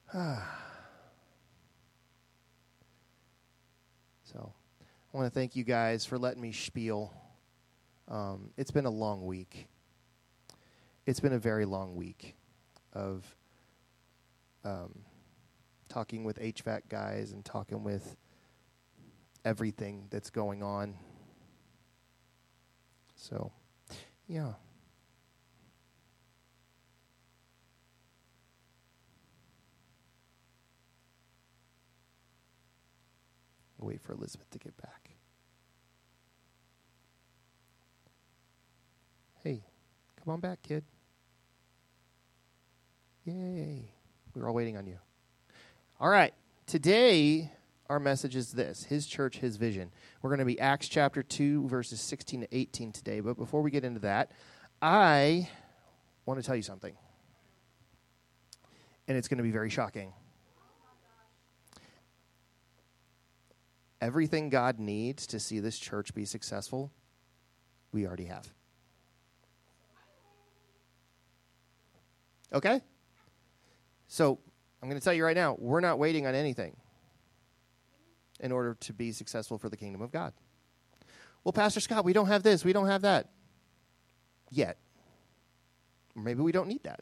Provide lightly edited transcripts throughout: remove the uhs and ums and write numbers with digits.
So, I want to thank you guys for letting me spiel. It's been a long week. It's been a very long week of talking with HVAC guys and talking with everything that's going on. So, yeah. Wait for Elizabeth to get back. Hey, come on back, kid. Yay. We were all waiting on you. All right. Today, our message is this: His church, His vision. We're going to be Acts chapter 2, verses 16 to 18 today. But before we get into that, I want to tell you something. And it's going to be very shocking. Everything God needs to see this church be successful, we already have. Okay? So, I'm going to tell you right now, we're not waiting on anything in order to be successful for the kingdom of God. Well, Pastor Scott, we don't have this, we don't have that. Yet. Or maybe we don't need that.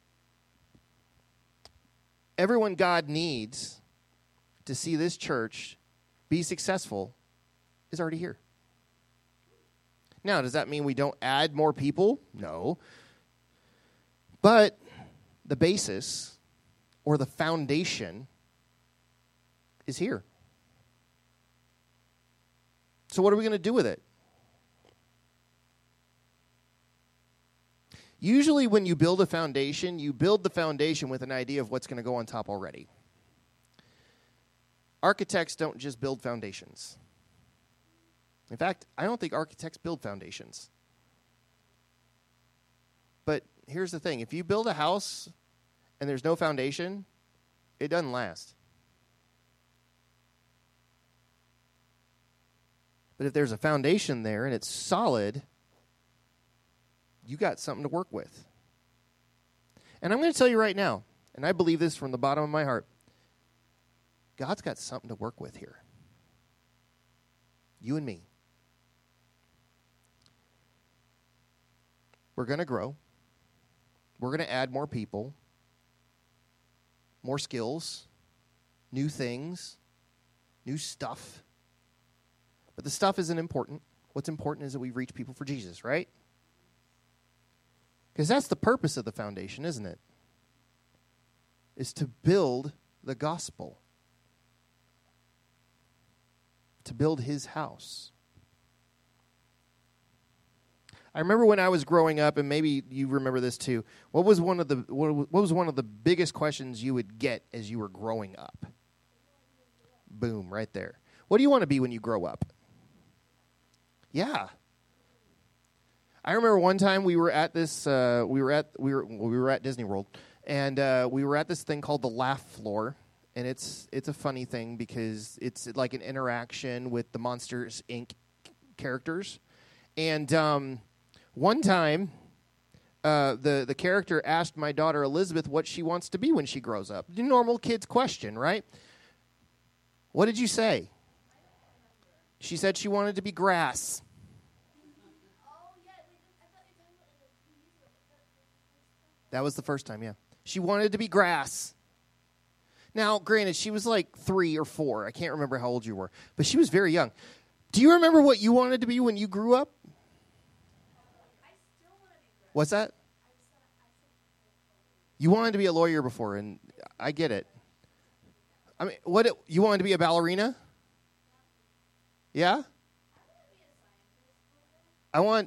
Everyone God needs to see this church be successful is already here. Now, does that mean we don't add more people? No. But the basis or the foundation is here. So what are we going to do with it? Usually when you build a foundation, you build the foundation with an idea of what's going to go on top already. Architects don't just build foundations. In fact, I don't think architects build foundations. But here's the thing. If you build a house and there's no foundation, it doesn't last. But if there's a foundation there and it's solid, you got something to work with. And I'm going to tell you right now, and I believe this from the bottom of my heart, God's got something to work with here. You and me. We're going to grow. We're going to add more people, more skills, new things, new stuff. But the stuff isn't important. What's important is that we reach people for Jesus, right? Because that's the purpose of the foundation, isn't it? Is to build the gospel. To build His house. I remember when I was growing up, and maybe you remember this too. What was one of the biggest questions you would get as you were growing up? Boom, right there. What do you want to be when you grow up? Yeah. I remember one time we were at this. We were at Disney World, and we were at this thing called the Laugh Floor. And it's a funny thing because it's like an interaction with the Monsters, Inc. characters. And one time, the character asked my daughter Elizabeth what she wants to be when she grows up. The normal kid's question, right? What did you say? She said she wanted to be grass. That was the first time, yeah. She wanted to be grass. Now, granted, she was like 3 or 4. I can't remember how old you were. But she was very young. Do you remember what you wanted to be when you grew up? I still want to be grass. What's that? You wanted to be a lawyer before, and I get it. I mean, you wanted to be a ballerina? Yeah? I want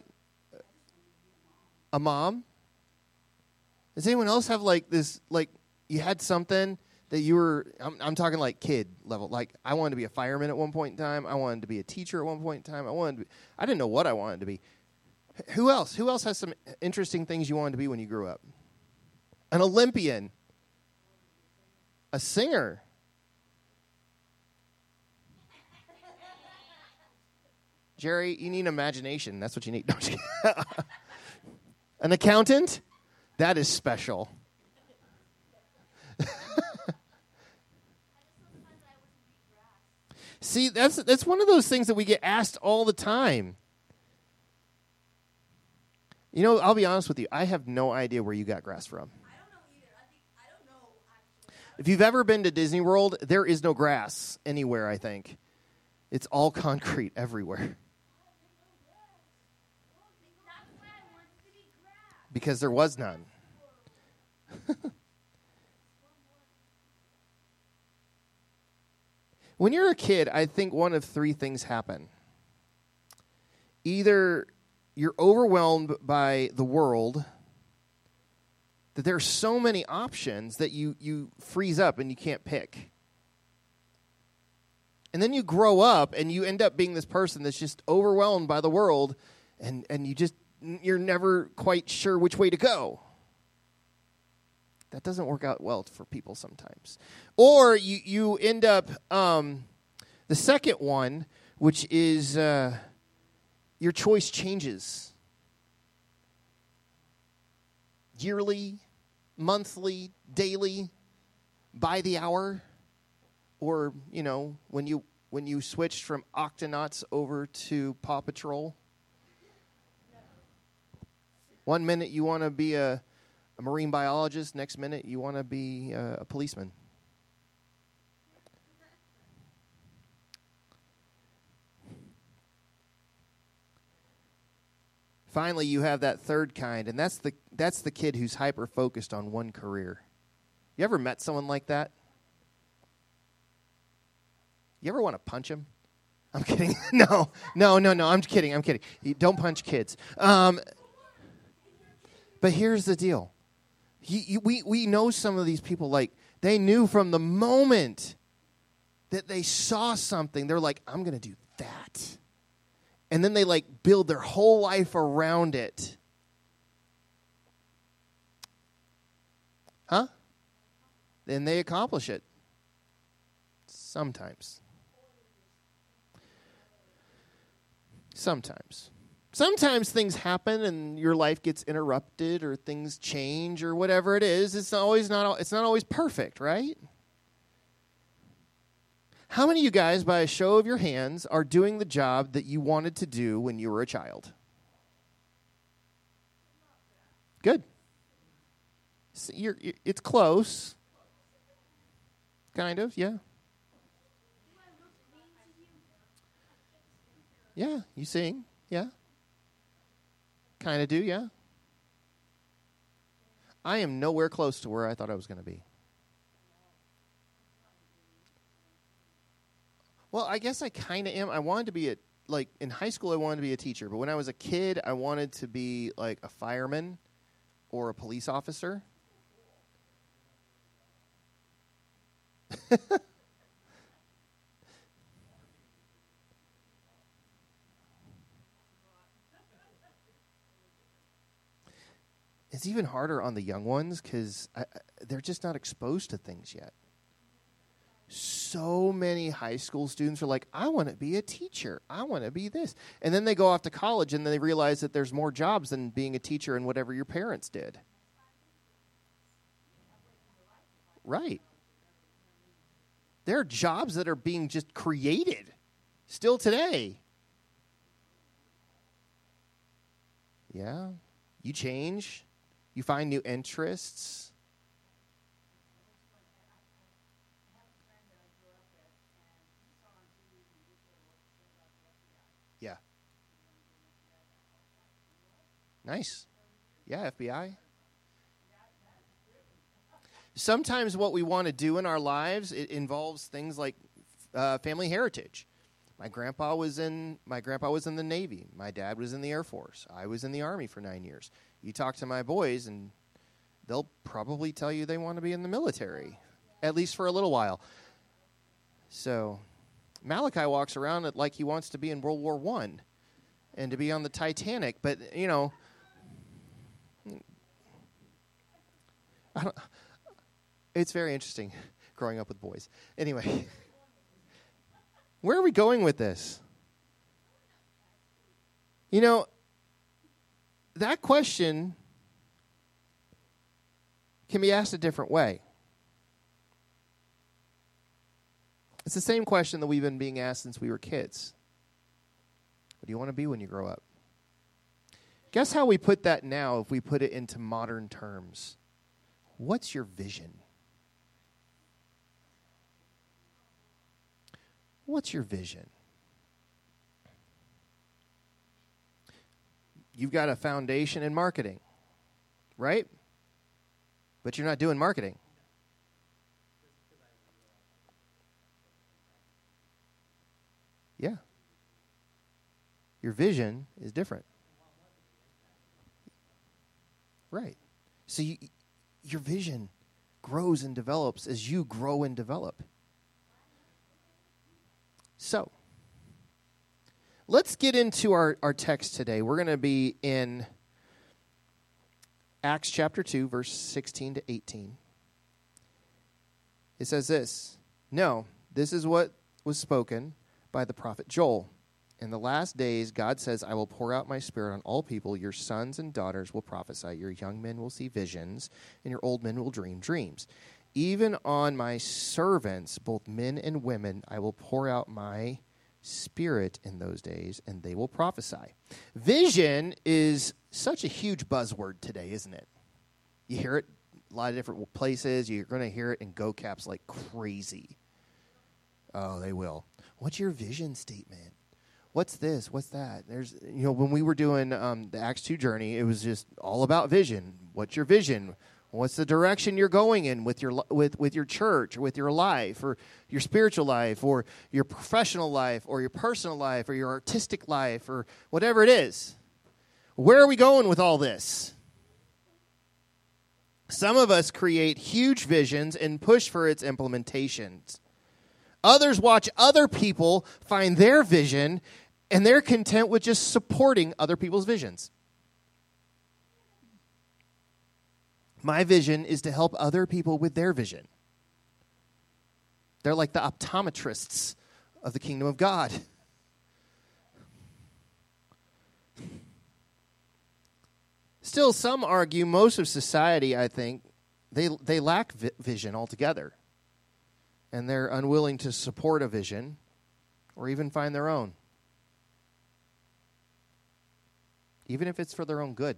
a mom. Does anyone else have like this, like you had something that you were, I'm talking like kid level. Like I wanted to be a fireman at one point in time. I wanted to be a teacher at one point in time. I didn't know what I wanted to be. Who else? Who else has some interesting things you wanted to be when you grew up? An Olympian. A singer. Jerry, you need imagination. That's what you need. An accountant? That is special. See, that's one of those things that we get asked all the time. You know, I'll be honest with you. I have no idea where you got grass from. I don't know either. I don't know actually. If you've ever been to Disney World, there is no grass anywhere, I think. It's all concrete everywhere. That's why I want to be grass. Because there was none. When you're a kid, I think one of three things happen. Either you're overwhelmed by the world, that there are so many options that you freeze up and you can't pick. And then you grow up and you end up being this person that's just overwhelmed by the world, and you're never quite sure which way to go. That doesn't work out well for people sometimes. Or you end up, the second one, which is your choice changes. Yearly, monthly, daily, by the hour. Or, when you switched from Octonauts over to Paw Patrol. 1 minute you want to be a marine biologist, next minute you want to be a policeman. Finally, you have that third kind, and that's the kid who's hyper-focused on one career. You ever met someone like that? You ever want to punch him? I'm kidding. No, I'm kidding. Don't punch kids. But here's the deal. We know some of these people, like, they knew from the moment that they saw something, they're like, I'm going to do that. And then they, like, build their whole life around it. Huh? Then they accomplish it. Sometimes. Sometimes things happen and your life gets interrupted or things change or whatever it is. It's not always perfect, right? How many of you guys, by a show of your hands, are doing the job that you wanted to do when you were a child? Good. So it's close. Kind of, yeah. Yeah, you sing, yeah. Kind of do, yeah. I am nowhere close to where I thought I was going to be. Well, I guess I kind of am. I wanted to be in high school I wanted to be a teacher, but when I was a kid, I wanted to be like a fireman or a police officer. It's even harder on the young ones because they're just not exposed to things yet. So many high school students are like, I want to be a teacher. I want to be this. And then they go off to college and they realize that there's more jobs than being a teacher and whatever your parents did. Right. There are jobs that are being just created still today. Yeah. You change. You find new interests. Yeah. Nice. Yeah, FBI. Sometimes what we want to do in our lives, it involves things like family heritage. My grandpa was in the Navy. My dad was in the Air Force. I was in the Army for 9 years. You talk to my boys, and they'll probably tell you they want to be in the military, at least for a little while. So Malachi walks around like he wants to be in World War I and to be on the Titanic. But, it's very interesting growing up with boys. Anyway, where are we going with this? That question can be asked a different way. It's the same question that we've been being asked since we were kids. What do you want to be when you grow up? Guess how we put that now if we put it into modern terms? What's your vision? What's your vision? You've got a foundation in marketing, right? But you're not doing marketing. Yeah. Your vision is different. Right. So your vision grows and develops as you grow and develop. So, let's get into our text today. We're going to be in Acts chapter 2, verse 16 to 18. It says this, "No, this is what was spoken by the prophet Joel. In the last days, God says, I will pour out my spirit on all people. Your sons and daughters will prophesy. Your young men will see visions, and your old men will dream dreams. Even on my servants, both men and women, I will pour out my spirit in those days, and they will prophesy." Vision is such a huge buzzword today, isn't it? You hear it a lot of different places. You're going to hear it in Go Caps like crazy. Oh, they will. What's your vision statement? What's this? What's that? There's, when we were doing the Acts 2 journey, it was just all about vision. What's your vision? What's the direction you're going in with your church, or with your life, or your spiritual life, or your professional life, or your personal life, or your artistic life, or whatever it is? Where are we going with all this? Some of us create huge visions and push for its implementations. Others watch other people find their vision, and they're content with just supporting other people's visions. My vision is to help other people with their vision. They're like the optometrists of the kingdom of God. Still, some argue most of society, I think, they lack vision altogether. And they're unwilling to support a vision or even find their own. Even if it's for their own good.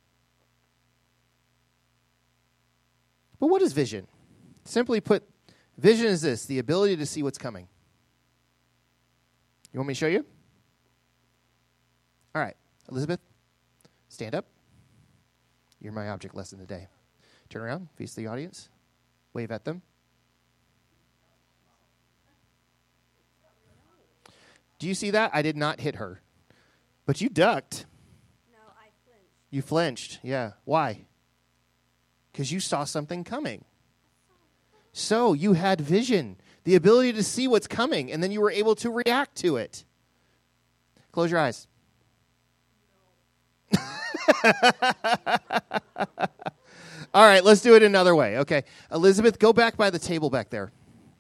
But what is vision? Simply put, vision is this: the ability to see what's coming. You want me to show you? All right, Elizabeth, stand up. You're my object lesson today. Turn around, face the audience, wave at them. Do you see that? I did not hit her. But you ducked. No, I flinched. You flinched, yeah. Why? Because you saw something coming. So you had vision, the ability to see what's coming, and then you were able to react to it. Close your eyes. All right, let's do it another way. Okay, Elizabeth, go back by the table back there.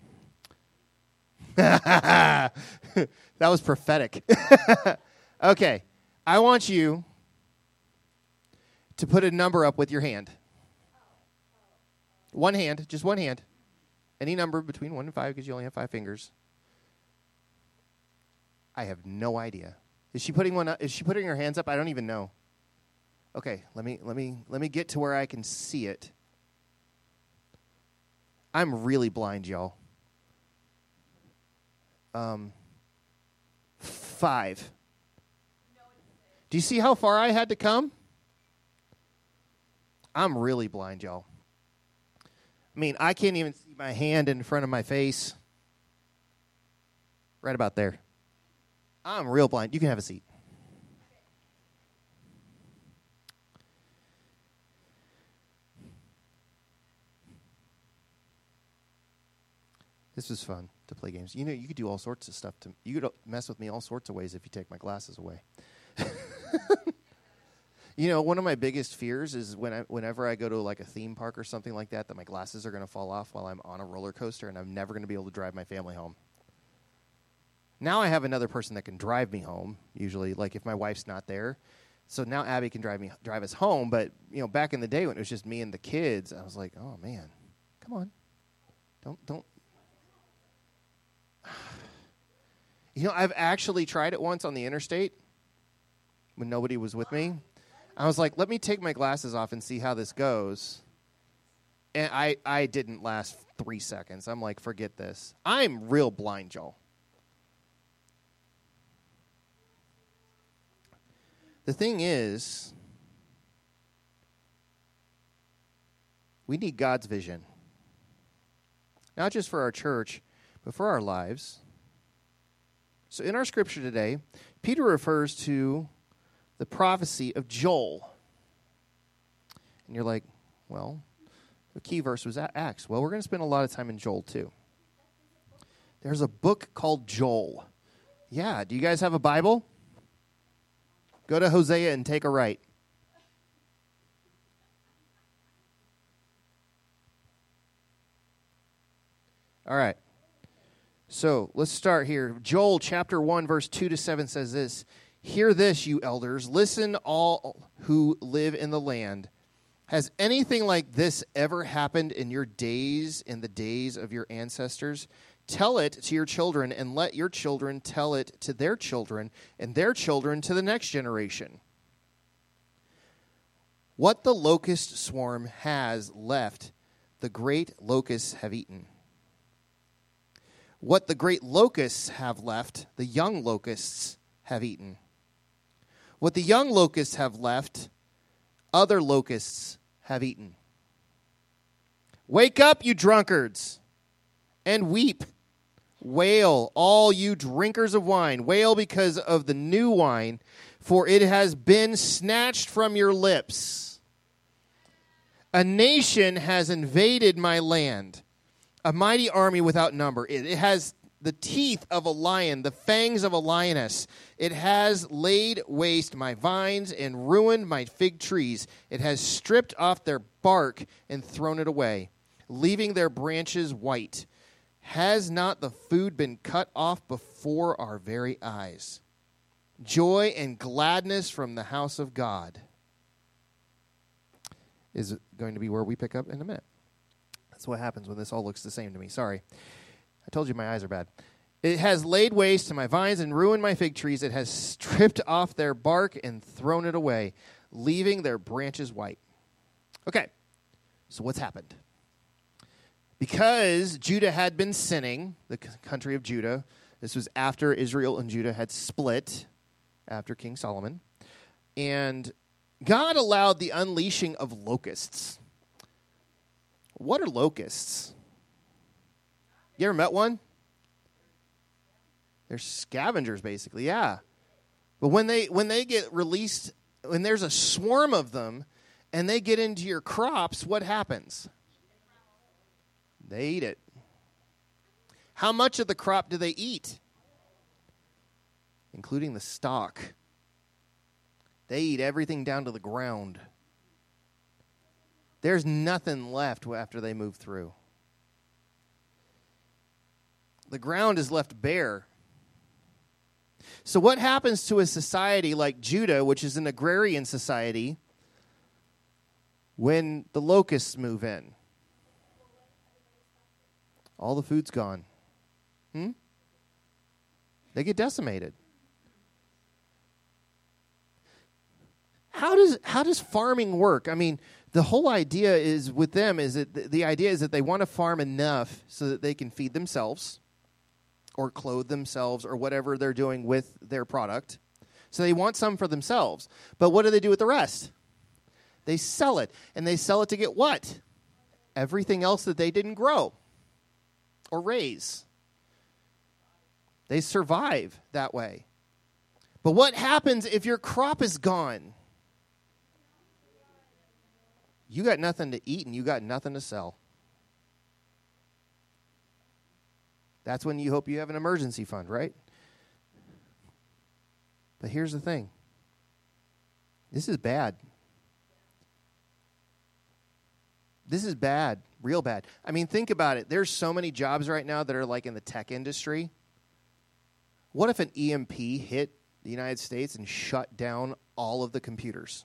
That was prophetic. Okay, I want you to put a number up with your hand. One hand, just one hand. Any number between 1 and 5 because you only have 5 fingers. I have no idea. Is she putting one up? Is she putting her hands up? I don't even know. Okay, let me get to where I can see it. I'm really blind, y'all. 5. Do you see how far I had to come? I'm really blind, y'all. I mean, I can't even see my hand in front of my face. Right about there. I'm real blind. You can have a seat. This was fun to play games. You know, you could do all sorts of stuff. You could mess with me all sorts of ways if you take my glasses away. You know, one of my biggest fears is whenever I go to like a theme park or something like that my glasses are going to fall off while I'm on a roller coaster and I'm never going to be able to drive my family home. Now I have another person that can drive me home, usually, like if my wife's not there. So now Abby can drive us home. But, you know, back in the day when it was just me and the kids, I was like, oh, man, come on. Don't. You know, I've actually tried it once on the interstate when nobody was with me. I was like, let me take my glasses off and see how this goes. And I didn't last 3 seconds. I'm like, forget this. I'm real blind, y'all. The thing is, we need God's vision. Not just for our church, but for our lives. So in our scripture today, Peter refers to the prophecy of Joel. And you're like, well, the key verse was Acts. Well, we're going to spend a lot of time in Joel too. There's a book called Joel. Yeah, do you guys have a Bible? Go to Hosea and take a right. All right. So let's start here. Joel chapter 1, verse 2 to 7 says this. Hear this, you elders. Listen, all who live in the land. Has anything like this ever happened in your days, in the days of your ancestors? Tell it to your children, and let your children tell it to their children, and their children to the next generation. What the locust swarm has left, the great locusts have eaten. What the great locusts have left, the young locusts have eaten. What the young locusts have left, other locusts have eaten. Wake up, you drunkards, and weep. Wail, all you drinkers of wine. Wail because of the new wine, for it has been snatched from your lips. A nation has invaded my land, a mighty army without number. It has the teeth of a lion, the fangs of a lioness. It has laid waste my vines and ruined my fig trees. It has stripped off their bark and thrown it away, leaving their branches white. Has not the food been cut off before our very eyes? Joy and gladness from the house of God is going to be where we pick up in a minute. That's what happens when this all looks the same to me. Sorry. I told you my eyes are bad. It has laid waste to my vines and ruined my fig trees. It has stripped off their bark and thrown it away, leaving their branches white. Okay, so what's happened? Because Judah had been sinning, the country of Judah, this was after Israel and Judah had split after King Solomon, and God allowed the unleashing of locusts. What are locusts? You ever met one? They're scavengers, basically, yeah. But when they get released, when there's a swarm of them, and they get into your crops, what happens? They eat it. How much of the crop do they eat? Including the stalk. They eat everything down to the ground. There's nothing left after they move through. The ground is left bare. So what happens to a society like Judah, which is an agrarian society, when the locusts move in? All the food's gone. They get decimated. How does farming work? I mean, the whole idea is with them is that the idea is that they want to farm enough so that they can feed themselves or clothe themselves or whatever they're doing with their product. So they want some for themselves. But what do they do with the rest? They sell it. And they sell it to get what? Everything else that they didn't grow or raise. They survive that way. But what happens if your crop is gone? You got nothing to eat and you got nothing to sell. That's when you hope you have an emergency fund, right? But here's the thing. This is bad. This is bad, real bad. I mean, think about it. There's so many jobs right now that are like in the tech industry. What if an EMP hit the United States and shut down all of the computers?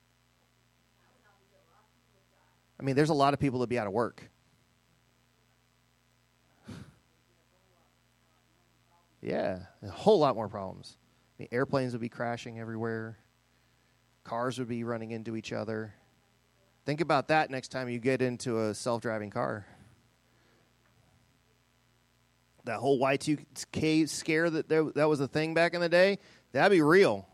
I mean, there's a lot of people that be out of work. Yeah, a whole lot more problems. I mean, airplanes would be crashing everywhere. Cars would be running into each other. Think about that next time you get into a self-driving car. That whole Y2K scare that was a thing back in the day, that'd be real.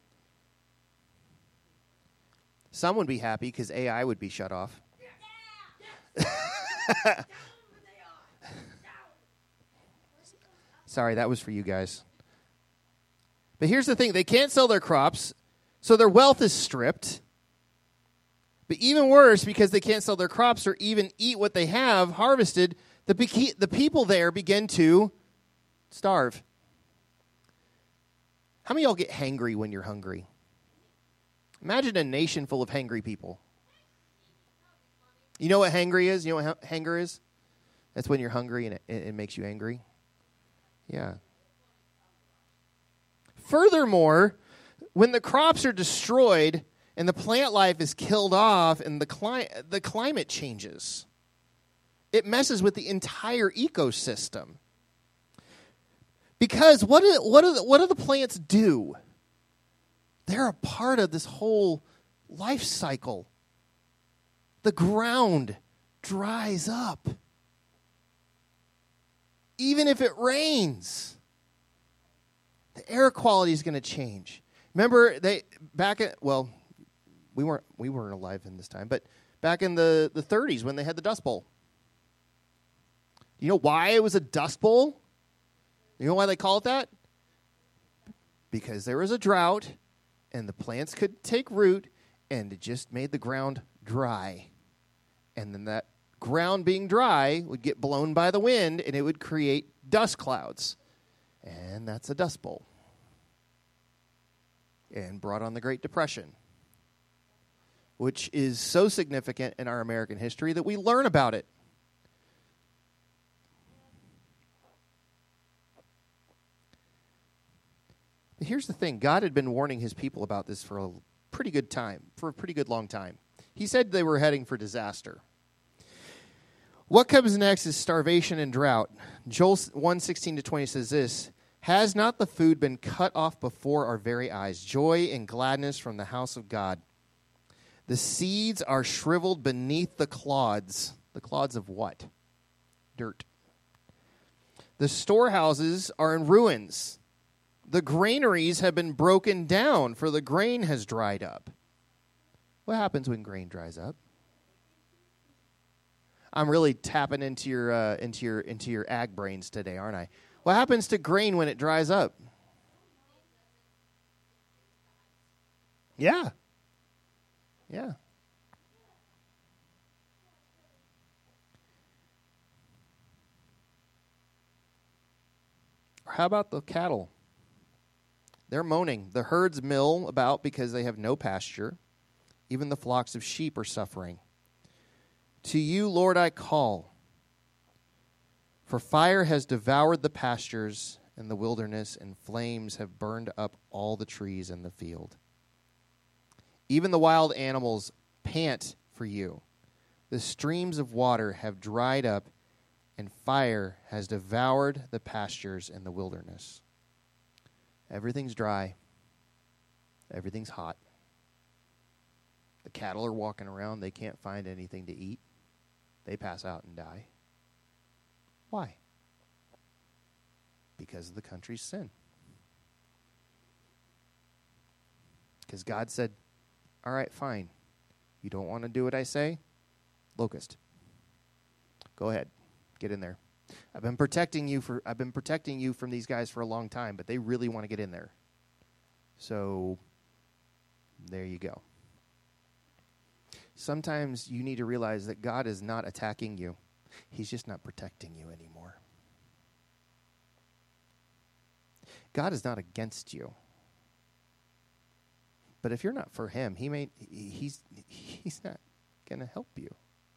Some would be happy because AI would be shut off. Sorry, that was for you guys. But here's the thing. They can't sell their crops, so their wealth is stripped. But even worse, because they can't sell their crops or even eat what they have harvested, the people there begin to starve. How many of y'all get hangry when you're hungry? Imagine a nation full of hangry people. You know what hangry is? You know what hanger is? That's when you're hungry and it makes you angry. Yeah. Furthermore, when the crops are destroyed and the plant life is killed off and the climate changes, it messes with the entire ecosystem. Because what do the plants do? They're a part of this whole life cycle. The ground dries up. Even if it rains, the air quality is going to change. Remember, we weren't alive in this time, but back in the 30s when they had the Dust Bowl. You know why it was a Dust Bowl? You know why they call it that? Because there was a drought, and the plants could take root, and it just made the ground dry. And then that ground being dry would get blown by the wind, and it would create dust clouds. And that's a Dust Bowl. And brought on the Great Depression, which is so significant in our American history that we learn about it. But here's the thing. God had been warning his people about this for a pretty good long time. He said they were heading for disaster. What comes next is starvation and drought. Joel 1:16-20 says this, "Has not the food been cut off before our very eyes, joy and gladness from the house of God? The seeds are shriveled beneath the clods." The clods of what? Dirt. "The storehouses are in ruins. The granaries have been broken down, for the grain has dried up." What happens when grain dries up? I'm really tapping into your ag brains today, aren't I? What happens to grain when it dries up? Yeah. Yeah. How about the cattle? They're moaning. The herds mill about because they have no pasture. Even the flocks of sheep are suffering. To you, Lord, I call. For fire has devoured the pastures and the wilderness, and flames have burned up all the trees in the field. Even the wild animals pant for you. The streams of water have dried up, and fire has devoured the pastures and the wilderness. Everything's dry. Everything's hot. The cattle are walking around. They can't find anything to eat. They pass out and die. Why? Because of the country's sin. Because God said, all right, fine. You don't want to do what I say? Locust. Go ahead. Get in there. I've been protecting you from these guys for a long time, but they really want to get in there. So there you go. Sometimes you need to realize that God is not attacking you. He's just not protecting you anymore. God is not against you. But if you're not for him, he's not going to help you.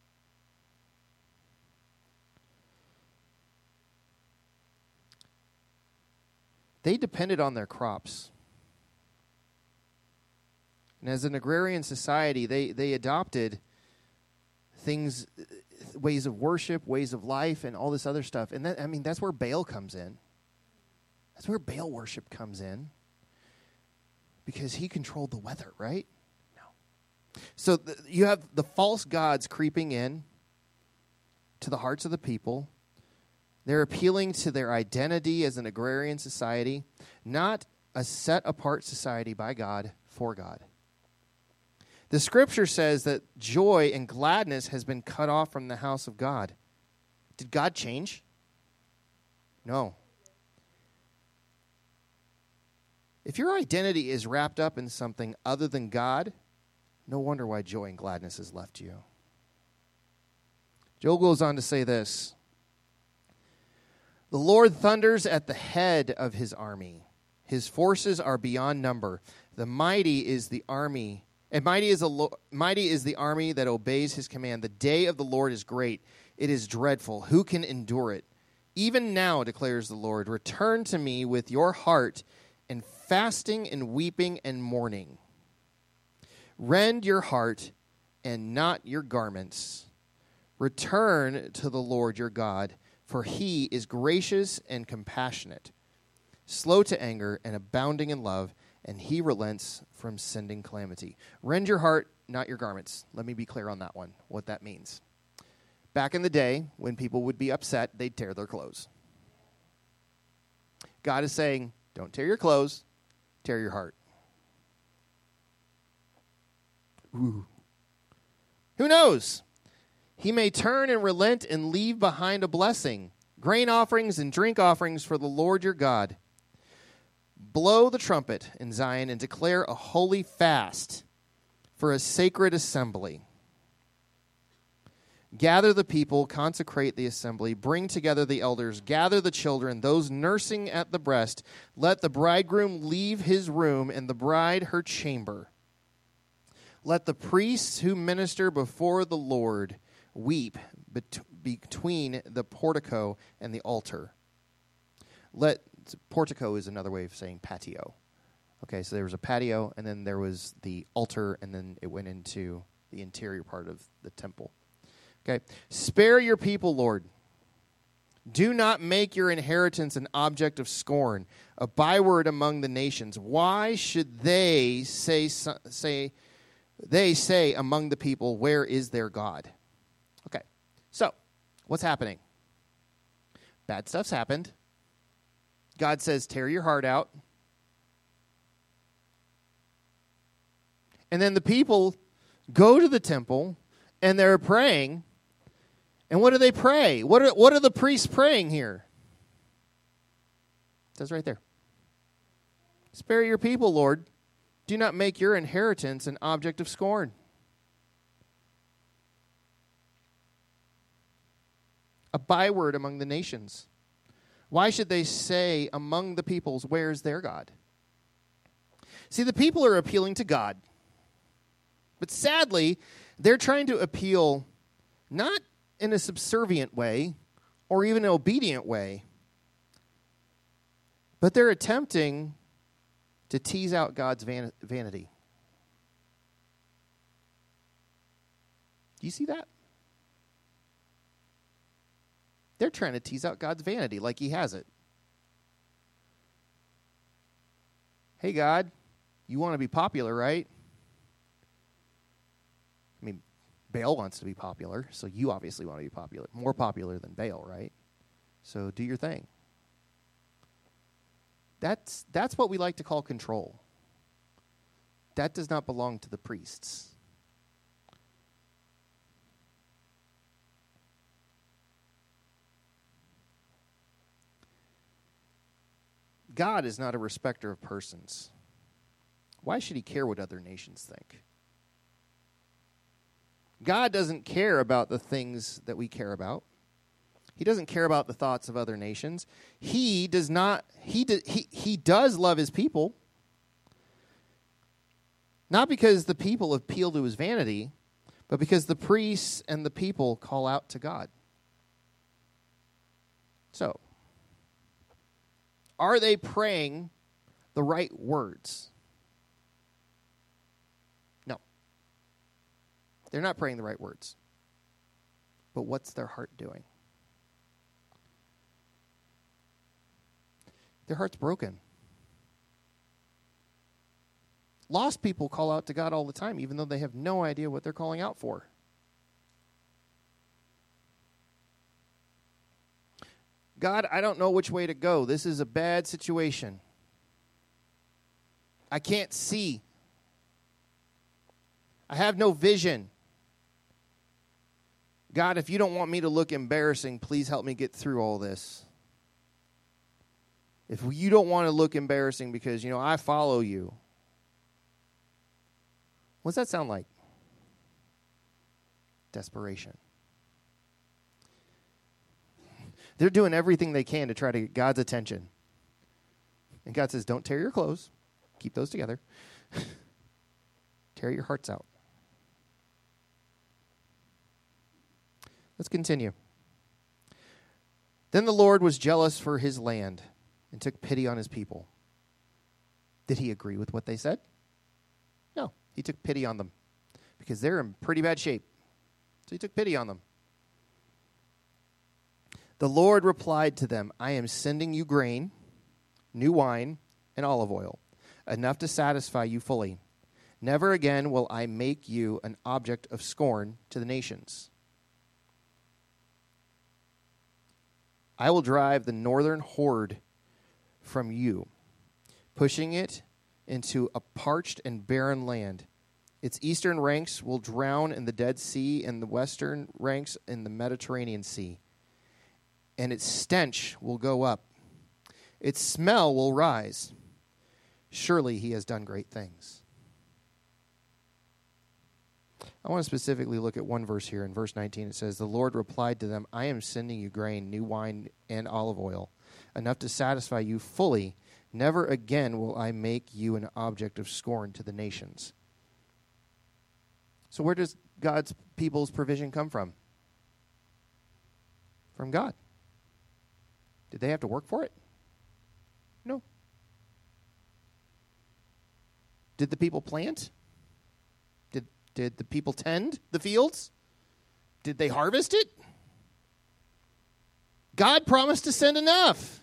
They depended on their crops. And as an agrarian society, they adopted things, ways of worship, ways of life, and all this other stuff. And that's where Baal comes in. That's where Baal worship comes in. Because he controlled the weather, right? No. So you have the false gods creeping in to the hearts of the people. They're appealing to their identity as an agrarian society, not a set-apart society by God, for God. The Scripture says that joy and gladness has been cut off from the house of God. Did God change? No. If your identity is wrapped up in something other than God, no wonder why joy and gladness has left you. Joel goes on to say this. The Lord thunders at the head of his army. His forces are beyond number. The mighty is the army, and mighty is the army that obeys his command. The day of the Lord is great. It is dreadful. Who can endure it? Even now, declares the Lord, return to me with your heart and fasting and weeping and mourning. Rend your heart and not your garments. Return to the Lord your God, for he is gracious and compassionate, slow to anger and abounding in love, and he relents from sending calamity. Rend your heart, not your garments. Let me be clear on that one, what that means. Back in the day, when people would be upset, they'd tear their clothes. God is saying, don't tear your clothes, tear your heart. Ooh. Who knows? He may turn and relent and leave behind a blessing, grain offerings and drink offerings for the Lord your God. Blow the trumpet in Zion and declare a holy fast for a sacred assembly. Gather the people, consecrate the assembly, bring together the elders, gather the children, those nursing at the breast. Let the bridegroom leave his room and the bride her chamber. Let the priests who minister before the Lord weep between the portico and the altar. Portico is another way of saying patio. Okay, so there was a patio, and then there was the altar, and then it went into the interior part of the temple. Okay, spare your people, Lord. Do not make your inheritance an object of scorn, a byword among the nations. Why should they say among the people, where is their God? Okay, so what's happening? Bad stuff's happened. God says, tear your heart out. And then the people go to the temple, and they're praying. And what do they pray? What are the priests praying here? It says right there. Spare your people, Lord. Do not make your inheritance an object of scorn. A byword among the nations. Why should they say among the peoples, where is their God? See, the people are appealing to God. But sadly, they're trying to appeal not in a subservient way or even an obedient way, but they're attempting to tease out God's vanity. Do you see that? They're trying to tease out God's vanity like he has it. Hey, God, you want to be popular, right? I mean, Baal wants to be popular, so you obviously want to be popular. More popular than Baal, right? So do your thing. That's what we like to call control. That does not belong to the priests. God is not a respecter of persons. Why should he care what other nations think? God doesn't care about the things that we care about. He doesn't care about the thoughts of other nations. He does not. He does love his people. Not because the people appeal to his vanity, but because the priests and the people call out to God. So, are they praying the right words? No. They're not praying the right words. But what's their heart doing? Their heart's broken. Lost people call out to God all the time, even though they have no idea what they're calling out for. God, I don't know which way to go. This is a bad situation. I can't see. I have no vision. God, if you don't want me to look embarrassing, please help me get through all this. If you don't want to look embarrassing because, I follow you. What's that sound like? Desperation. They're doing everything they can to try to get God's attention. And God says, don't tear your clothes. Keep those together. Tear your hearts out. Let's continue. Then the Lord was jealous for his land and took pity on his people. Did he agree with what they said? No. He took pity on them because they're in pretty bad shape. So he took pity on them. The Lord replied to them, I am sending you grain, new wine, and olive oil, enough to satisfy you fully. Never again will I make you an object of scorn to the nations. I will drive the northern horde from you, pushing it into a parched and barren land. Its eastern ranks will drown in the Dead Sea, and the western ranks in the Mediterranean Sea. And its stench will go up. Its smell will rise. Surely he has done great things. I want to specifically look at one verse here. In verse 19, it says, the Lord replied to them, I am sending you grain, new wine, and olive oil, enough to satisfy you fully. Never again will I make you an object of scorn to the nations. So where does God's people's provision come from? From God. Did they have to work for it? No. Did the people plant? Did the people tend the fields? Did they harvest it? God promised to send enough.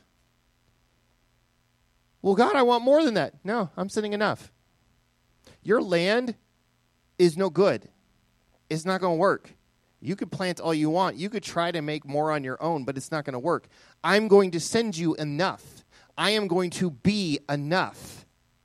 Well, God, I want more than that. No, I'm sending enough. Your land is no good. It's not going to work. You could plant all you want. You could try to make more on your own, but it's not going to work. I'm going to send you enough. I am going to be enough.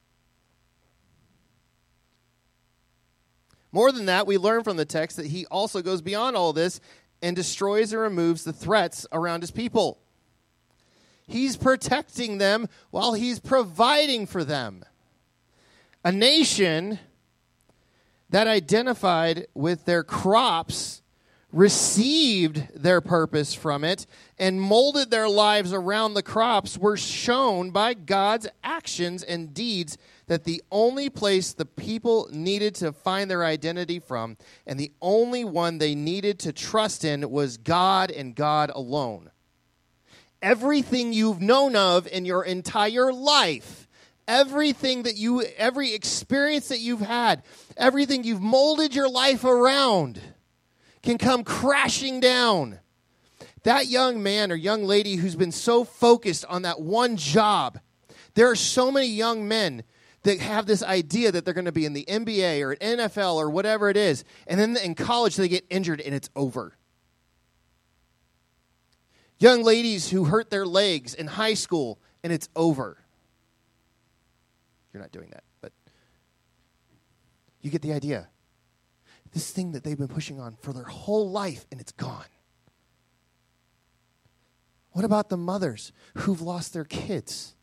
More than that, we learn from the text that he also goes beyond all this and destroys and removes the threats around his people. He's protecting them while he's providing for them. A nation that identified with their crops received their purpose from it and molded their lives around the crops were shown by God's actions and deeds that the only place the people needed to find their identity from and the only one they needed to trust in was God and God alone. Everything you've known of in your entire life, every experience that you've had, everything you've molded your life around can come crashing down. That young man or young lady who's been so focused on that one job, there are so many young men that have this idea that they're going to be in the NBA or NFL or whatever it is, and then in college they get injured and it's over. Young ladies who hurt their legs in high school and it's over. You're not doing that, but you get the idea. This thing that they've been pushing on for their whole life, and it's gone. What about the mothers who've lost their kids?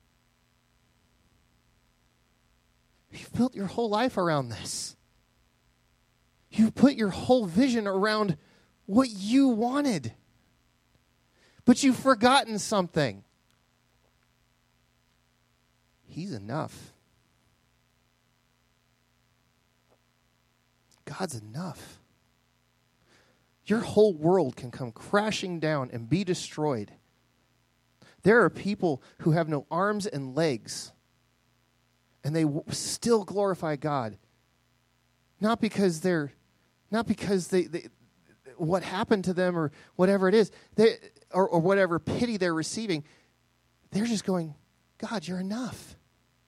You've built your whole life around this. You've put your whole vision around what you wanted. But you've forgotten something. He's enough. God's enough. Your whole world can come crashing down and be destroyed. There are people who have no arms and legs, and they still glorify God. Not because they what happened to them or whatever it is, or whatever pity they're receiving. They're just going, God, you're enough.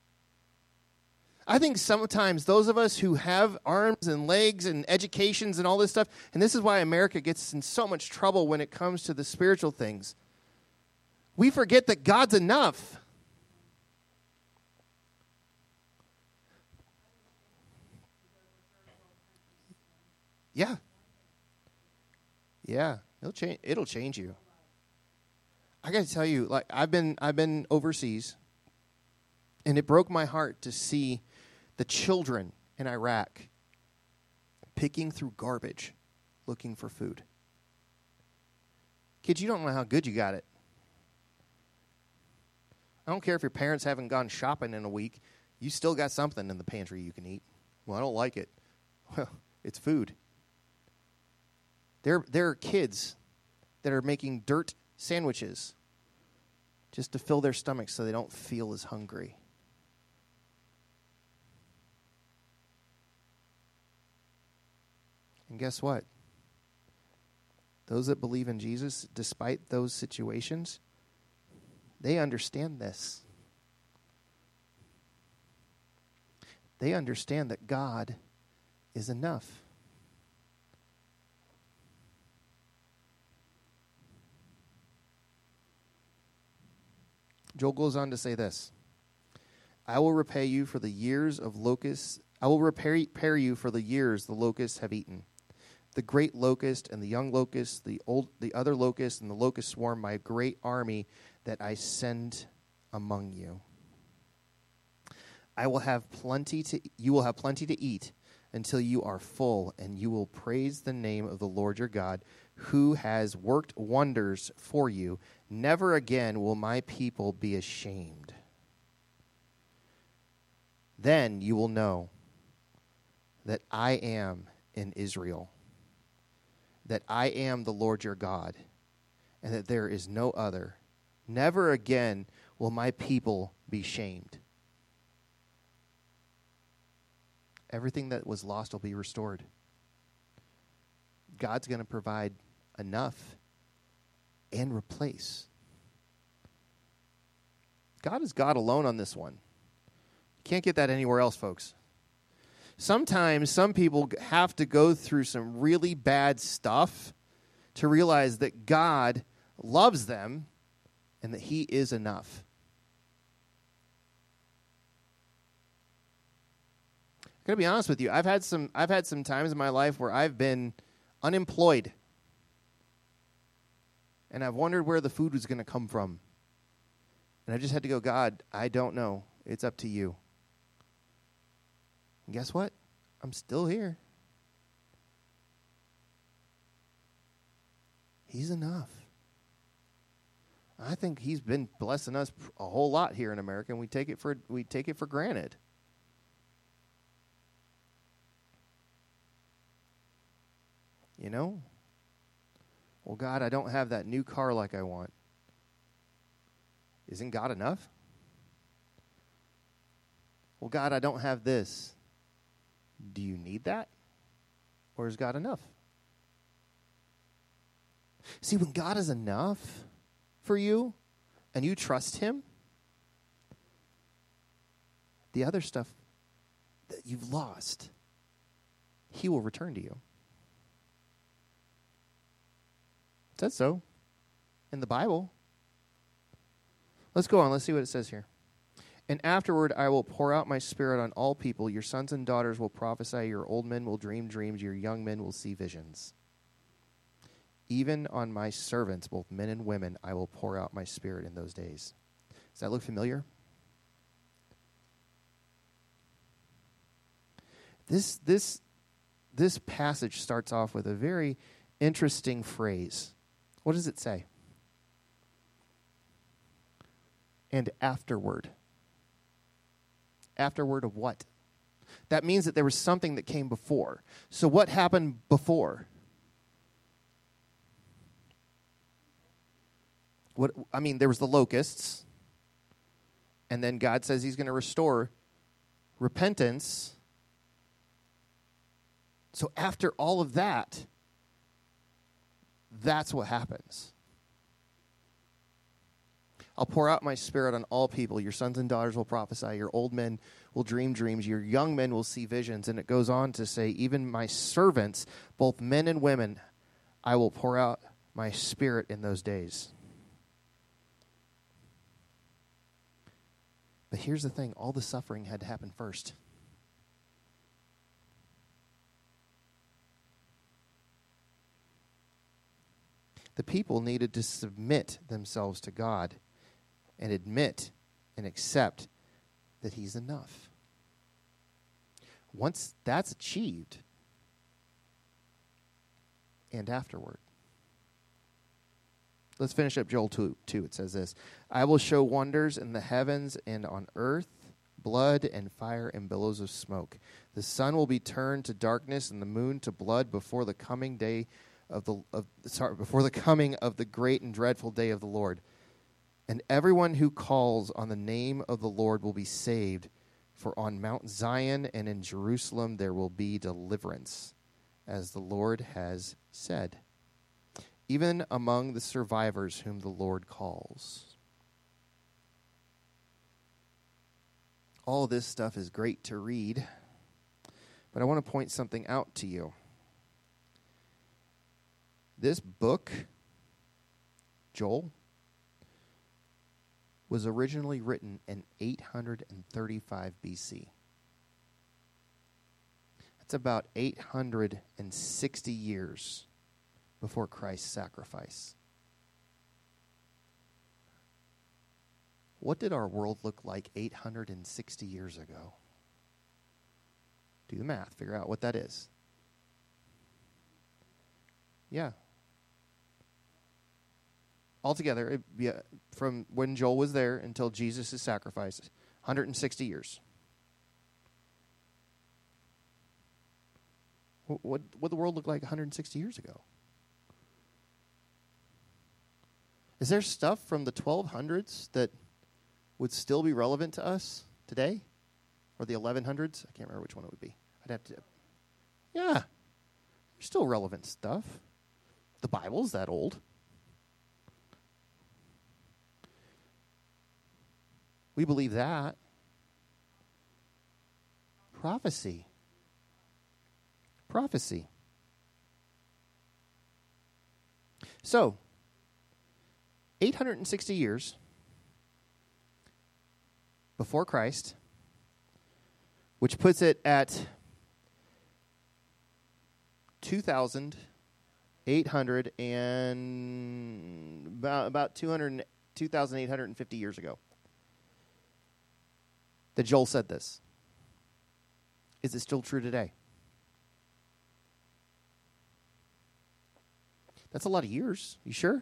I think sometimes those of us who have arms and legs and educations and all this stuff, and this is why America gets in so much trouble when it comes to the spiritual things, we forget that God's enough. Yeah. Yeah. It'll change you. I got to tell you, like I've been overseas, and it broke my heart to see the children in Iraq picking through garbage looking for food. Kids, you don't know how good you got it. I don't care if your parents haven't gone shopping in a week. You still got something in the pantry you can eat. Well, I don't like it. Well, it's food. There are kids that are making dirt sandwiches just to fill their stomachs so they don't feel as hungry. And guess what? Those that believe in Jesus, despite those situations, they understand this. They understand that God is enough. Joel goes on to say this. I will repay you for the years of locusts. I will repair you for the years the locusts have eaten. The great locust and the young locust, the other locust and the locust swarm, my great army that I send among you. You will have plenty to eat until you are full, and you will praise the name of the Lord your God, who has worked wonders for you. Never again will my people be ashamed. Then you will know that I am in Israel, that I am the Lord your God, and that there is no other. Never again will my people be shamed. Everything that was lost will be restored. God's going to provide enough and replace. God is God alone on this one. You can't get that anywhere else, folks. Sometimes some people have to go through some really bad stuff to realize that God loves them and that He is enough. I'm going to be honest with you. I've had some times in my life where I've been unemployed. And I've wondered where the food was going to come from. And I just had to go, God, I don't know. It's up to you. And guess what? I'm still here. He's enough. I think He's been blessing us a whole lot here in America, and we take it for granted. You know? Well, God, I don't have that new car like I want. Isn't God enough? Well, God, I don't have this. Do you need that? Or is God enough? See, when God is enough for you and you trust Him, the other stuff that you've lost, He will return to you. It says so in the Bible. Let's go on. Let's see what it says here. And afterward I will pour out my Spirit on all people. Your sons and daughters will prophesy. Your old men will dream dreams. Your young men will see visions. Even on my servants, both men and women, I will pour out my Spirit in those days. Does that look familiar? This passage starts off with a very interesting phrase. What does it say? And afterward. Afterward of what? That means that there was something that came before. So what happened before? There was the locusts. And then God says He's going to restore repentance. So after all of that, that's what happens. I'll pour out my spirit on all people. Your sons and daughters will prophesy. Your old men will dream dreams. Your young men will see visions. And it goes on to say, even my servants, both men and women, I will pour out my spirit in those days. But here's the thing. All the suffering had to happen first. The people needed to submit themselves to God and admit and accept that he's enough. Once that's achieved, and afterward. Let's finish up Joel 2. It says this, I will show wonders in the heavens and on earth, blood and fire and billows of smoke. The sun will be turned to darkness and the moon to blood before the coming before the coming of the great and dreadful day of the Lord. And everyone who calls on the name of the Lord will be saved. For on Mount Zion and in Jerusalem there will be deliverance, as the Lord has said, even among the survivors whom the Lord calls. All this stuff is great to read, but I want to point something out to you. This book, Joel, was originally written in 835 BC. That's about 860 years before Christ's sacrifice. What did our world look like 860 years ago? Do the math. Figure out what that is. Yeah. Altogether, it'd be from when Joel was there until Jesus' sacrifice, 160 years. What the world look like 160 years ago? Is there stuff from the 1200s that would still be relevant to us today? Or the 1100s? I can't remember which one it would be. I'd have to... Yeah. There's still relevant stuff. The Bible's that old. We believe that. Prophecy. So, 860 years before Christ, which puts it at 2,800 and about 2,850 years ago, that Joel said this. Is it still true today? That's a lot of years. You sure?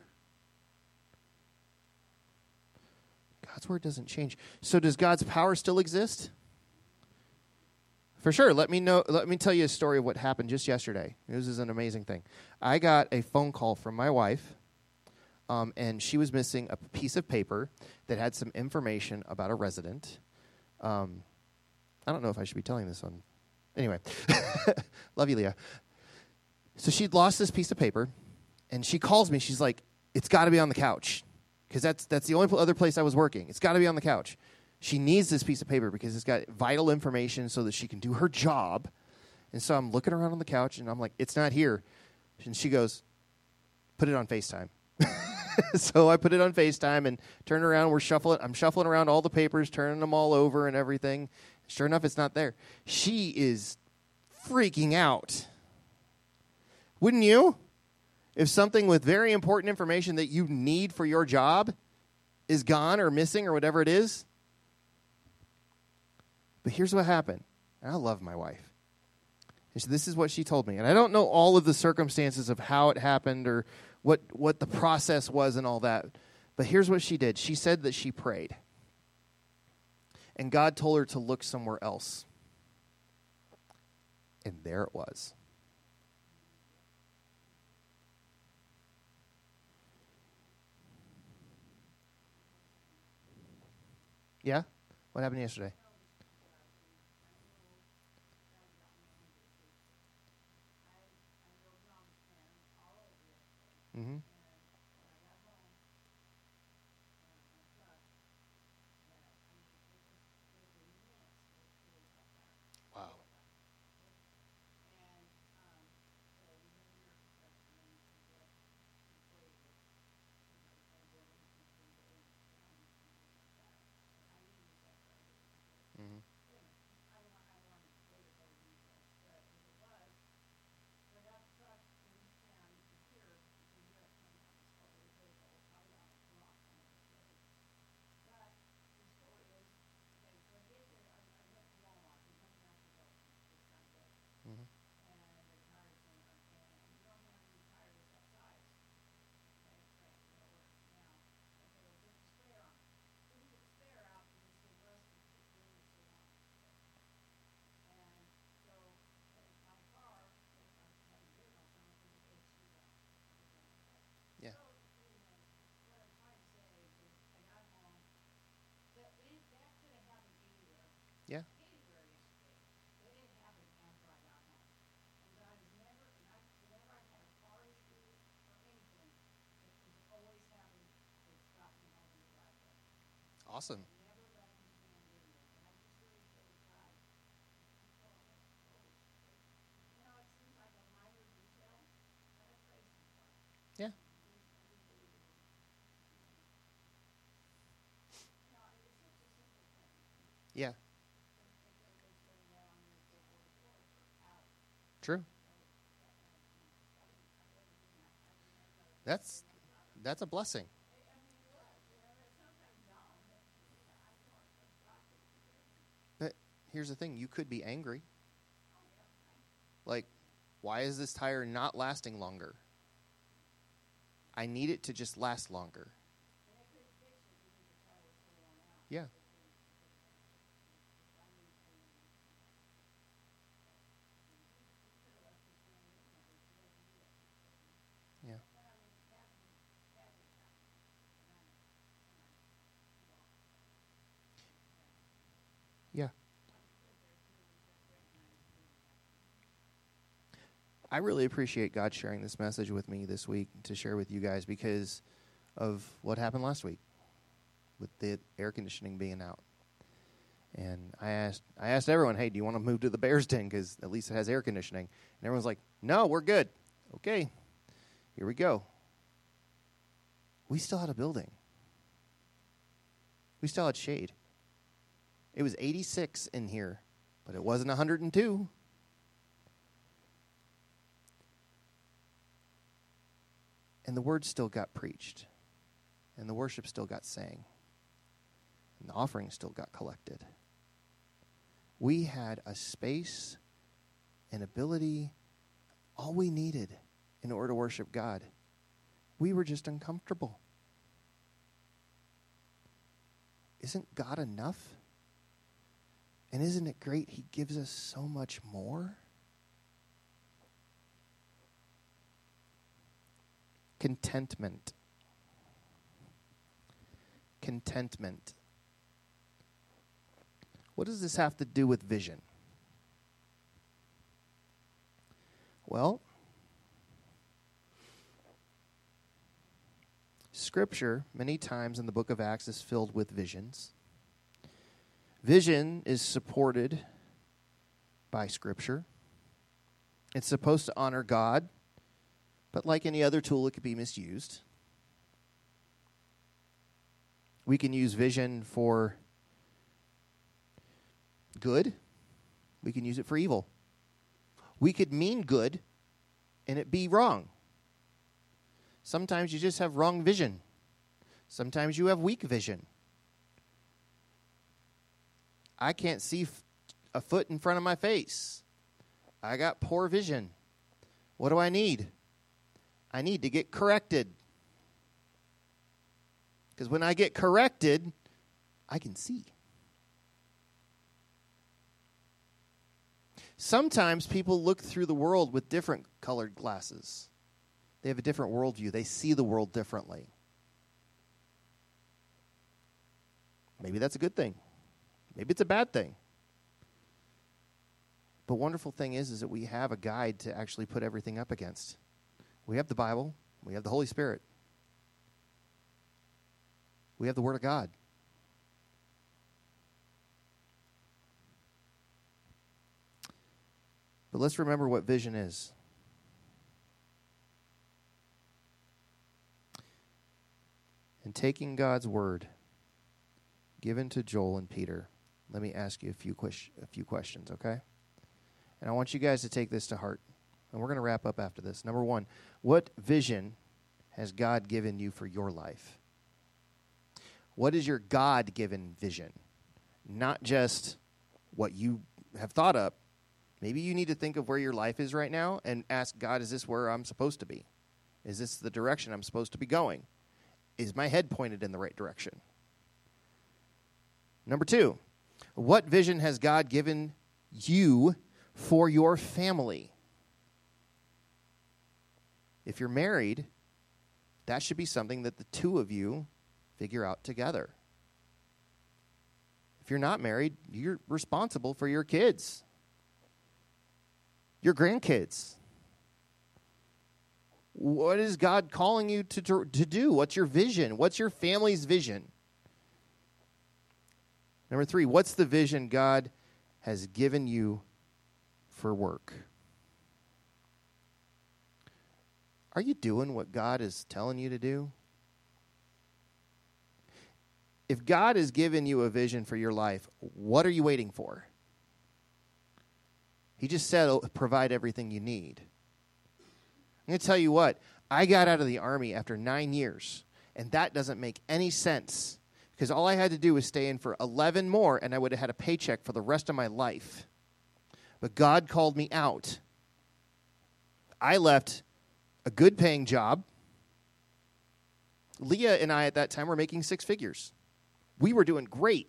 God's word doesn't change. So does God's power still exist? For sure. Let me tell you a story of what happened just yesterday. This is an amazing thing. I got a phone call from my wife, and she was missing a piece of paper that had some information about a resident. I don't know if I should be telling this on. Anyway, love you, Leah. So she'd lost this piece of paper, and she calls me. She's like, "It's got to be on the couch." Because that's the only other place I was working. It's got to be on the couch. She needs this piece of paper because it's got vital information so that she can do her job. And so I'm looking around on the couch, and I'm like, it's not here. And she goes, put it on FaceTime. So I put it on FaceTime and turn around. I'm shuffling around all the papers, turning them all over and everything. Sure enough, it's not there. She is freaking out. Wouldn't you? If something with very important information that you need for your job is gone or missing or whatever it is. But here's what happened. And I love my wife. And so this is what she told me. And I don't know all of the circumstances of how it happened or what the process was and all that. But here's what she did. She said that she prayed. And God told her to look somewhere else. And there it was. Yeah? What happened yesterday? Mm-hmm. Yeah. Awesome. Yeah. Yeah. True. That's a blessing. But here's the thing, you could be angry. Like, why is this tire not lasting longer? I need it to just last longer. Yeah. Yeah. Yeah. I really appreciate God sharing this message with me this week to share with you guys because of what happened last week with the air conditioning being out. And I asked everyone, hey, do you want to move to the Bears den because at least it has air conditioning? And everyone's like, no, we're good. Okay, here we go. We still had a building. We still had shade. It was 86 in here, but it wasn't 102. And the word still got preached. And the worship still got sang. And the offering still got collected. We had a space, an ability, all we needed in order to worship God. We were just uncomfortable. Isn't God enough? And isn't it great He gives us so much more? Contentment. Contentment. What does this have to do with vision? Well, Scripture, many times in the book of Acts, is filled with visions. Vision is supported by Scripture. It's supposed to honor God, but like any other tool, it could be misused. We can use vision for good. We can use it for evil. We could mean good and it be wrong. Sometimes you just have wrong vision. Sometimes you have weak vision. I can't see a foot in front of my face. I got poor vision. What do I need? I need to get corrected. Because when I get corrected, I can see. Sometimes people look through the world with different colored glasses. They have a different worldview. They see the world differently. Maybe that's a good thing. Maybe it's a bad thing. But wonderful thing is that we have a guide to actually put everything up against. We have the Bible. We have the Holy Spirit. We have the Word of God. But let's remember what vision is. And taking God's Word given to Joel and Peter, let me ask you a few questions, okay? And I want you guys to take this to heart. And we're going to wrap up after this. Number one, what vision has God given you for your life? What is your God-given vision? Not just what you have thought up. Maybe you need to think of where your life is right now and ask God, is this where I'm supposed to be? Is this the direction I'm supposed to be going? Is my head pointed in the right direction? Number two, what vision has God given you for your family? If you're married, that should be something that the two of you figure out together. If you're not married, you're responsible for your kids, your grandkids. What is God calling you to do? What's your vision? What's your family's vision? Number 3, what's the vision God has given you for work? Are you doing what God is telling you to do? If God has given you a vision for your life, what are you waiting for? He just said, provide everything you need. I'm going to tell you what, I got out of the Army after 9 years, and that doesn't make any sense because all I had to do was stay in for 11 more, and I would have had a paycheck for the rest of my life. But God called me out. I left a good-paying job. Leah and I at that time were making 6 figures. We were doing great.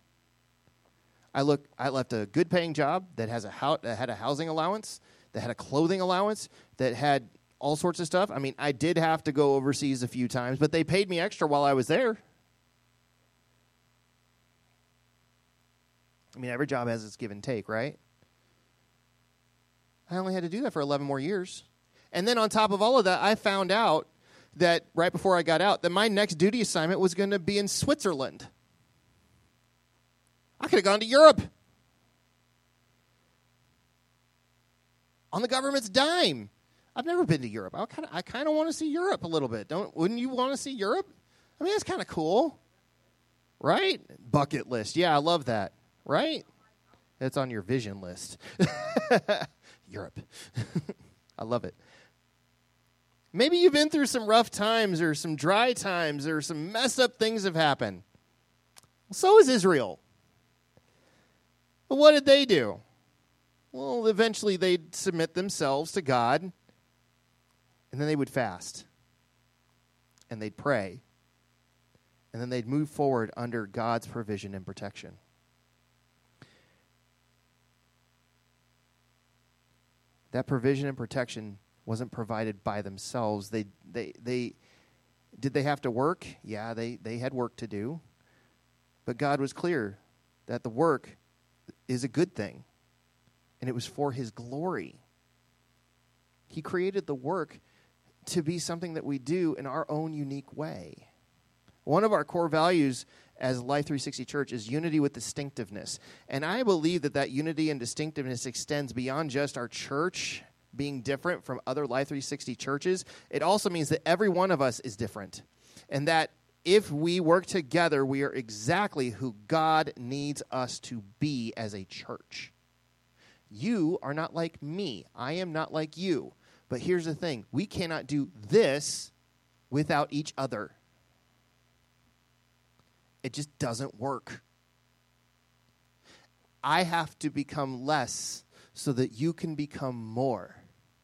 I left a good-paying job that had a housing allowance, that had a clothing allowance, that had all sorts of stuff. I mean, I did have to go overseas a few times, but they paid me extra while I was there. I mean, every job has its give and take, right? I only had to do that for 11 more years. And then on top of all of that, I found out that right before I got out, that my next duty assignment was going to be in Switzerland. I could have gone to Europe on the government's dime. I've never been to Europe. I kind of want to see Europe a little bit. Wouldn't you want to see Europe? I mean, it's kind of cool, right? Bucket list. Yeah, I love that, right? It's on your vision list. Europe. I love it. Maybe you've been through some rough times or some dry times or some messed up things have happened. Well, so is Israel. But what did they do? Well, eventually they'd submit themselves to God, and then they would fast, and they'd pray, and then they'd move forward under God's provision and protection. That provision and protection wasn't provided by themselves. Did they have to work? Yeah, they had work to do. But God was clear that the work is a good thing, and it was for his glory. He created the work to be something that we do in our own unique way. One of our core values as Life 360 Church is unity with distinctiveness. And I believe that unity and distinctiveness extends beyond just our church being different from other Life 360 churches. It also means that every one of us is different. And that if we work together, we are exactly who God needs us to be as a church. You are not like me. I am not like you. But here's the thing. We cannot do this without each other. It just doesn't work. I have to become less so that you can become more.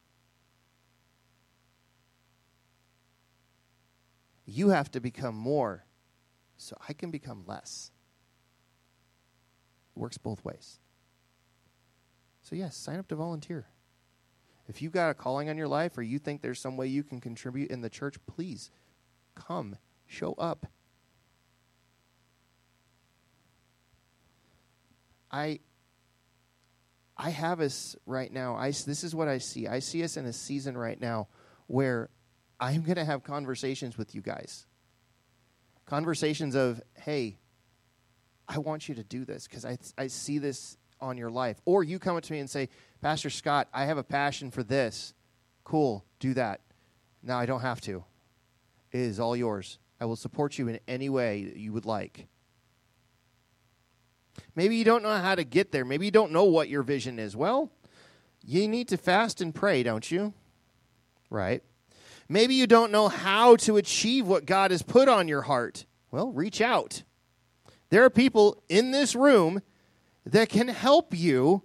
You have to become more so I can become less. It works both ways. So yes, sign up to volunteer. If you've got a calling on your life or you think there's some way you can contribute in the church, please come, show up. I have us right now. This is what I see. I see us in a season right now where I'm going to have conversations with you guys. Conversations of, hey, I want you to do this because I see this on your life. Or you come up to me and say, Pastor Scott, I have a passion for this. Cool, do that. No, I don't have to. It is all yours. I will support you in any way that you would like. Maybe you don't know how to get there. Maybe you don't know what your vision is. Well, you need to fast and pray, don't you? Right? Maybe you don't know how to achieve what God has put on your heart. Well, reach out. There are people in this room that can help you,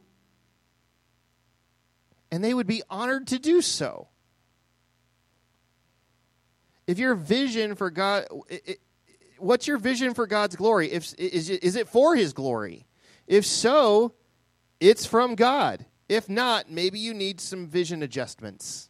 and they would be honored to do so. If your vision for God, what's your vision for God's glory? Is it for his glory? If so, it's from God. If not, maybe you need some vision adjustments.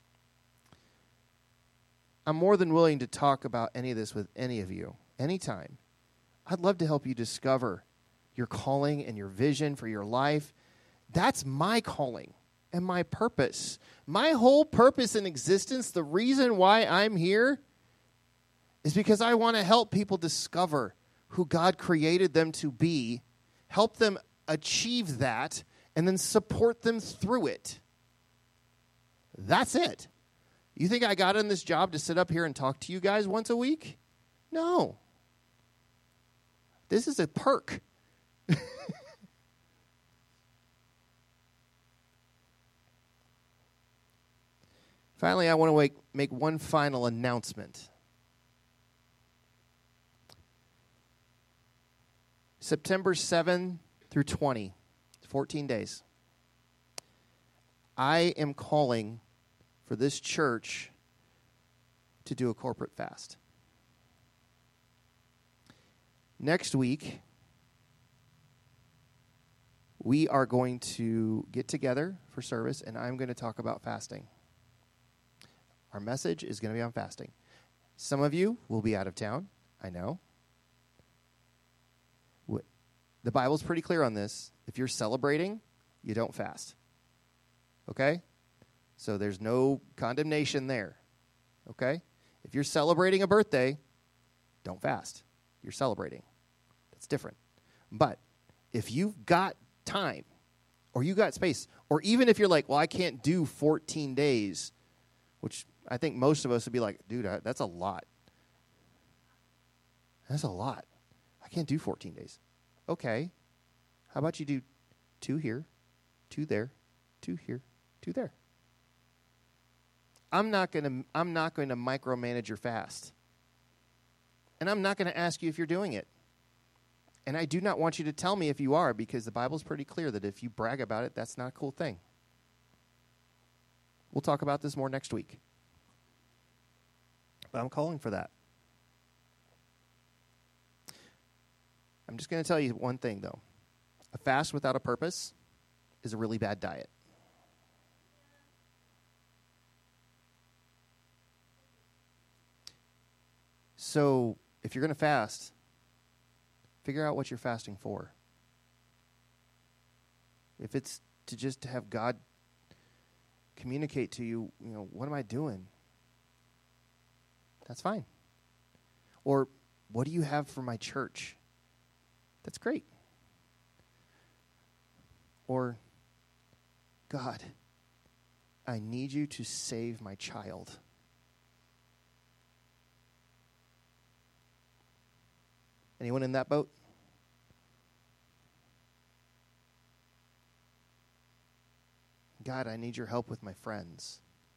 I'm more than willing to talk about any of this with any of you, anytime. I'd love to help you discover your calling and your vision for your life. That's my calling and my purpose. My whole purpose in existence, the reason why I'm here, is because I want to help people discover who God created them to be, help them achieve that, and then support them through it. That's it. You think I got in this job to sit up here and talk to you guys once a week? No. This is a perk. Finally, I want to make one final announcement. September 7 through 20, 14 days. I am calling for this church to do a corporate fast. Next week, we are going to get together for service, and I'm going to talk about fasting. Our message is going to be on fasting. Some of you will be out of town, I know. The Bible's pretty clear on this. If you're celebrating, you don't fast. Okay? So there's no condemnation there. Okay? If you're celebrating a birthday, don't fast. You're celebrating. That's different. But if you've got time, or you got space, or even if you're like, well, I can't do 14 days, which I think most of us would be like, dude, that's a lot. That's a lot. I can't do 14 days. Okay. How about you do 2 here, 2 there, 2 here, 2 there? I'm not going to micromanage your fast. And I'm not going to ask you if you're doing it. And I do not want you to tell me if you are, because the Bible's pretty clear that if you brag about it, that's not a cool thing. We'll talk about this more next week. But I'm calling for that. I'm just going to tell you one thing, though. A fast without a purpose is a really bad diet. So if you're going to fast, figure out what you're fasting for. If it's to just have God communicate to you, what am I doing? That's fine. Or what do you have for my church? That's great. Or, God, I need you to save my child. Anyone in that boat? God, I need your help with my friends.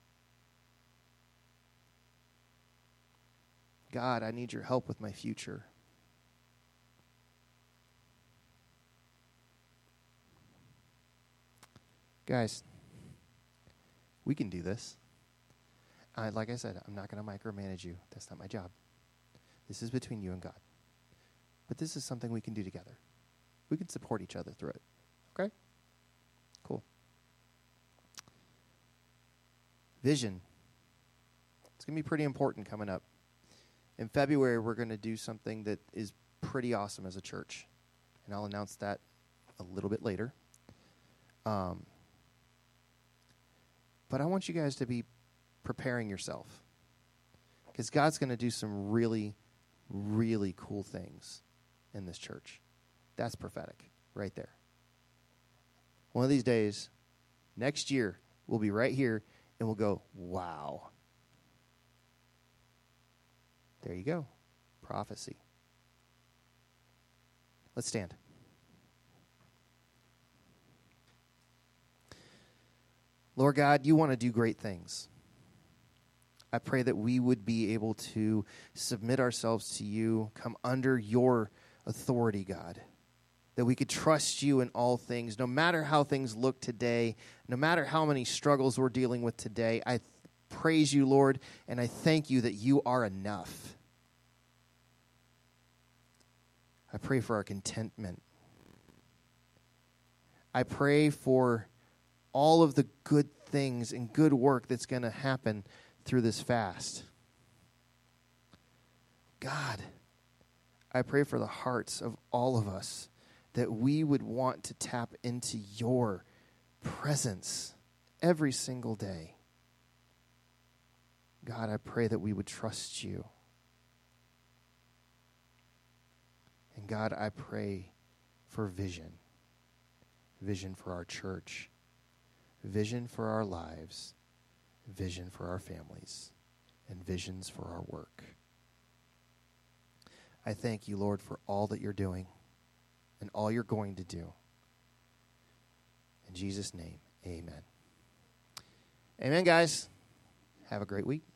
God, I need your help with my future. Guys, we can do this. Like I said, I'm not going to micromanage you. That's not my job. This is between you and God. But this is something we can do together. We can support each other through it. Okay? Cool. Vision. It's going to be pretty important coming up. In February, we're going to do something that is pretty awesome as a church. And I'll announce that a little bit later. But I want you guys to be preparing yourself. Because God's going to do some really, really cool things in this church. That's prophetic right there. One of these days, next year, we'll be right here and we'll go, wow. There you go. Prophecy. Let's stand. Lord God, you want to do great things. I pray that we would be able to submit ourselves to you, come under your authority, God. That we could trust you in all things, no matter how things look today, no matter how many struggles we're dealing with today. I praise you, Lord, and I thank you that you are enough. I pray for our contentment. I pray for all of the good things and good work that's going to happen through this fast. God, I pray for the hearts of all of us that we would want to tap into your presence every single day. God, I pray that we would trust you. And God, I pray for vision. Vision for our church. Vision for our lives. Vision for our families. And visions for our work. I thank you, Lord, for all that you're doing and all you're going to do. In Jesus' name, amen. Amen, guys. Have a great week.